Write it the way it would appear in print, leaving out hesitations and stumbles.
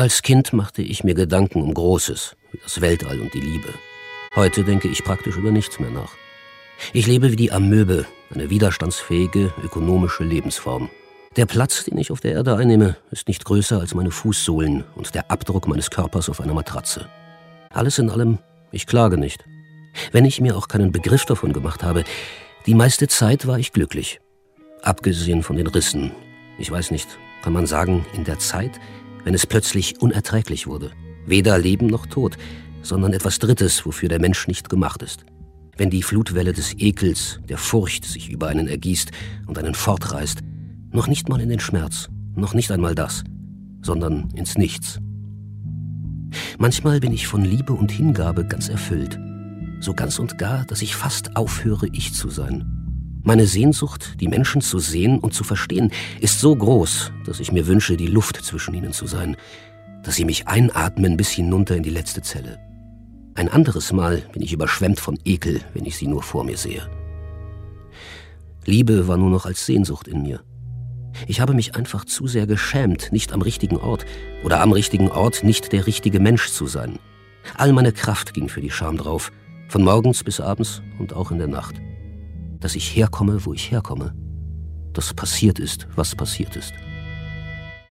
Als Kind machte ich mir Gedanken um Großes, wie das Weltall und die Liebe. Heute denke ich praktisch über nichts mehr nach. Ich lebe wie die Amöbe, eine widerstandsfähige, ökonomische Lebensform. Der Platz, den ich auf der Erde einnehme, ist nicht größer als meine Fußsohlen und der Abdruck meines Körpers auf einer Matratze. Alles in allem, ich klage nicht. Wenn ich mir auch keinen Begriff davon gemacht habe, die meiste Zeit war ich glücklich. Abgesehen von den Rissen. Ich weiß nicht, kann man sagen, in der Zeit, wenn es plötzlich unerträglich wurde. Weder Leben noch Tod, sondern etwas Drittes, wofür der Mensch nicht gemacht ist. Wenn die Flutwelle des Ekels, der Furcht sich über einen ergießt und einen fortreißt, noch nicht mal in den Schmerz, noch nicht einmal das, sondern ins Nichts. Manchmal bin ich von Liebe und Hingabe ganz erfüllt, so ganz und gar, dass ich fast aufhöre, ich zu sein. Meine Sehnsucht, die Menschen zu sehen und zu verstehen, ist so groß, dass ich mir wünsche, die Luft zwischen ihnen zu sein, dass sie mich einatmen bis hinunter in die letzte Zelle. Ein anderes Mal bin ich überschwemmt von Ekel, wenn ich sie nur vor mir sehe. Liebe war nur noch als Sehnsucht in mir. Ich habe mich einfach zu sehr geschämt, nicht am richtigen Ort oder am richtigen Ort nicht der richtige Mensch zu sein. All meine Kraft ging für die Scham drauf, von morgens bis abends und auch in der Nacht. Dass ich herkomme, wo ich herkomme, dass passiert ist, was passiert ist.